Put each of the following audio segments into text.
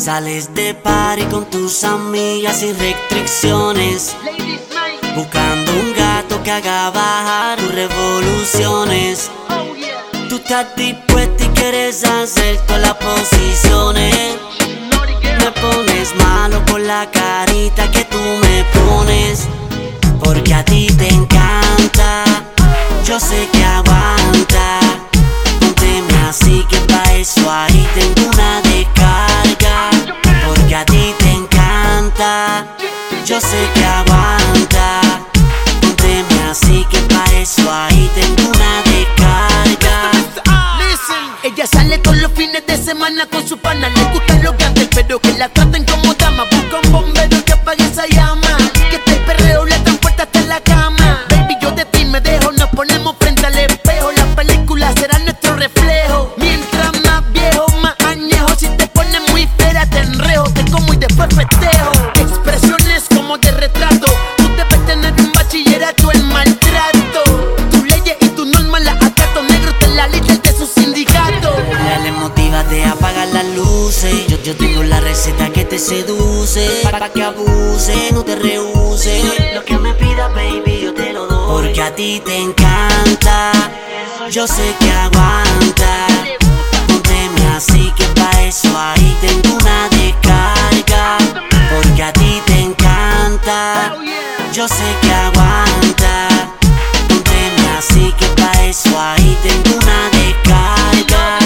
Sales de party con tus amigas sin restricciones, buscando un gato que haga bajar tus revoluciones. Tú estás dispuesta y quieres hacer todas las posiciones. Me pones malo con la carita que tú me pones, porque a ti te encanta. Yo sé que aguanta. Pónteme así que pa' eso ahí tengo una descarga, porque a ti te encanta. Yo sé que aguanta. Pónteme así que pa' eso ahí tengo una descarga. Ella sale todos los fines de semana con su pana. Le gustan los grandes, pero que la traten como dama. Busca un bombero que apague esa llama, que este perreo le transporta hasta la cama. Baby, yo de ti me dejo, nos ponemos frente al espejo. La película será nuestro reflejo. Mientras más viejo, más añejo. Si te pones muy fera, te enrejo, te como y después festejo. Expresiones como de retrato. Tú debes tener un bachillerato en maltrato. Tus leyes y tus normas las acato. Negro te la líder de su sindicato. Dale, motívate a apagar las luces. Yo tengo la receta que te seduce, pa' que abuse, no te rehúse. Lo que me pidas, baby, yo te lo doy, porque a ti te encanta. Yo sé que aguanta. Pónteme así que pa' eso ahí tengo una descarga, porque a ti te encanta. Yo sé que aguanta. Pónteme así que pa' eso ahí tengo una descarga.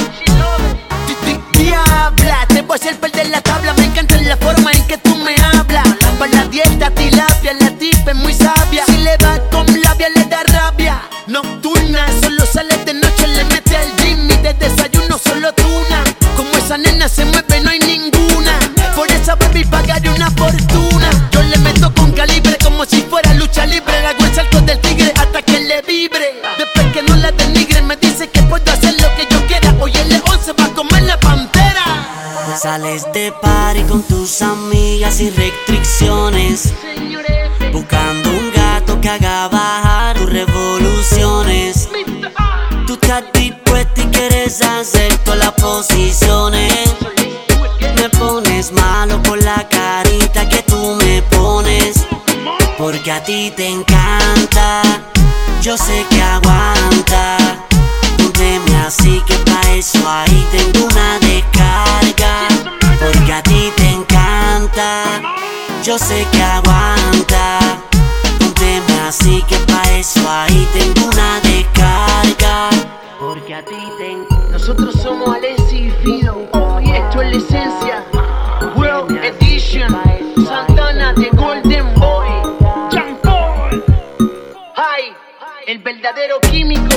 Diabla, te voy a hacer perder la tabla. Me encanta la forma en que tú me hablas. Para la dieta, tilapia, la tipa es muy sabia. Si le va con labia, le da rabia. Nocturna, solo sale de noche, le mete al gym y de desayuno solo tuna. Como esa nena se mueve, no hay ninguna. Por esa baby pagaré una fortuna. Yo le meto con calibre como si fuera lucha libre. Le hago el salto del tigre hasta que le vibre. Después que no la denigre, me dice que puedo hacer lo que yo quiera. Hoy el león se va a comer la pantera. Sales de party con tus amigas sin restricciones, buscando un gato que haga bajar tus revoluciones. Tú estás dispuesta y quieres hacer todas las posiciones. Me pones malo con la carita que tú me pones, porque a ti te encanta. Yo sé que aguanta. Pónteme así que pa' eso ahí tengo una descarga, porque a ti te encanta. Yo sé que aguanta. Pónteme así que pa' eso ahí tengo una descarga, porque a ti te encanta. Nosotros somos Alessi y Fido, y esto es la esencia. World Edition, Santana de Golden Boy, Jean Paul. Hi, el verdadero químico.